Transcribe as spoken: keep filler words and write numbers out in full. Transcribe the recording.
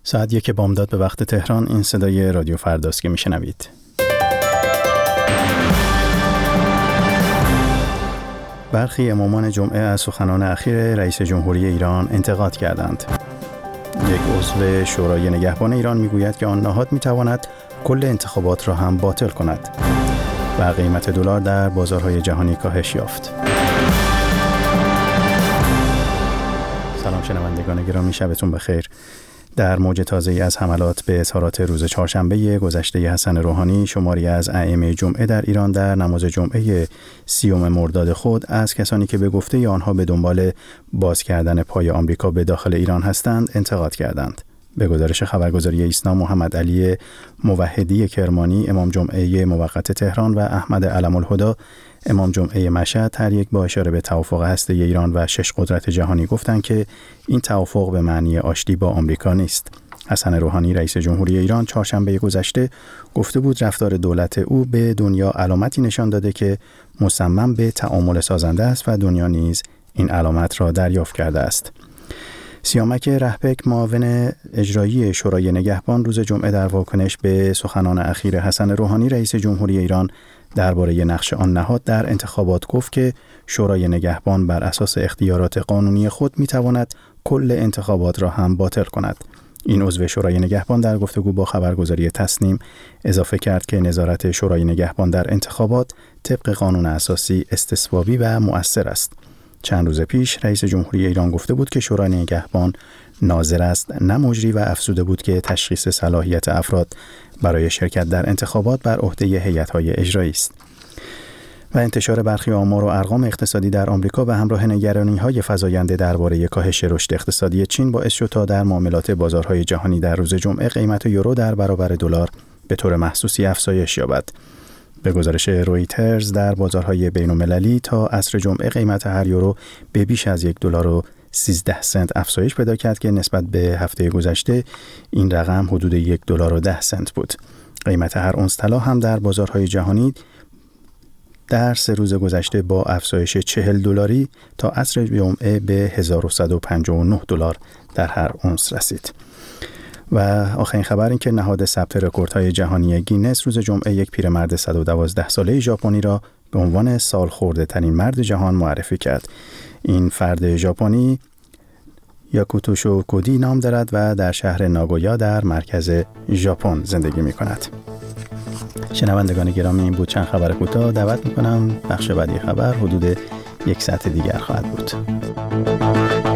ساعت یک بامداد به وقت تهران. این صدای رادیو فرداست که میشنوید. برخی امامان جمعه از سخنان اخیر رئیس جمهوری ایران انتقاد کردند. یک عضو شورای نگهبان ایران میگوید که آن نهاد میتواند کل انتخابات را هم باطل کند و قیمت دلار در بازارهای جهانی کاهش یافت. سلام شنوندگان گرامی، شبتون بخیر. در موج تازه‌ای از حملات به اظهارات روز چهارشنبه گذشته حسن روحانی، شماری از ائمه جمعه در ایران در نماز جمعه سیوم مرداد خود از کسانی که به گفته آنها به دنبال باز کردن پای آمریکا به داخل ایران هستند انتقاد کردند. به گزارش خبرگزاری ایسنا، محمد علی موحدی کرمانی، امام جمعه موقت تهران و احمد علم الهدی، امام جمعه مشهد، هر یک با اشاره به توافق هسته ایران و شش قدرت جهانی گفتند که این توافق به معنی آشتی با آمریکا نیست. حسن روحانی رئیس جمهوری ایران چهارشنبه گذشته گفته بود رفتار دولت او به دنیا علامتی نشان داده که مصمم به تعامل سازنده است و دنیا نیز این علامت را دریافت کرده است. سیامک رهبک، معاون اجرایی شورای نگهبان، روز جمعه در واکنش به سخنان اخیر حسن روحانی رئیس جمهوری ایران درباره نقش آن نهاد در انتخابات گفت که شورای نگهبان بر اساس اختیارات قانونی خود میتواند کل انتخابات را هم باطل کند. این عضو شورای نگهبان در گفتگو با خبرگزاری تسنیم اضافه کرد که نظارت شورای نگهبان در انتخابات طبق قانون اساسی استثبابی و مؤثر است. چند روز پیش رئیس جمهوری ایران گفته بود که شورای نگهبان ناظر است نه مجری و افزوده بود که تشخیص صلاحیت افراد برای شرکت در انتخابات بر عهده هیئت‌های اجرایی است. و انتشار برخی آمار و ارقام اقتصادی در آمریکا به همراه نگرانی‌های فزاینده درباره کاهش رشد اقتصادی چین باعث شد تا در معاملات بازارهای جهانی در روز جمعه قیمت یورو در برابر دلار به طور محسوسی افزایش یابد. به گزارش رویترز در بازارهای بین‌المللی تا عصر جمعه قیمت هر یورو به بیش از یک دلار و سیزده سنت افزایش پیدا کرد که نسبت به هفته گذشته این رقم حدود یک دلار و ده سنت بود. قیمت هر اونس طلا هم در بازارهای جهانی در سه روز گذشته با افزایش چهل دلاری تا عصر جمعه به هزار و صد و پنجاه و نه دلار در هر اونس رسید. و آخرین خبر این که نهاد ثبت رکوردهای جهانی گینس روز جمعه یک پیرمرد صد و دوازده ساله ژاپنی را به عنوان سالخورده ترین مرد جهان معرفی کرد. این فرد ژاپنی یاکوتوشو کودی نام دارد و در شهر ناگویا در مرکز ژاپن زندگی می کند. شنوندگان گرامی، این بود چند خبر کوتاه. دعوت می کنم بخش بعدی خبر حدود یک ساعت دیگر خواهد بود.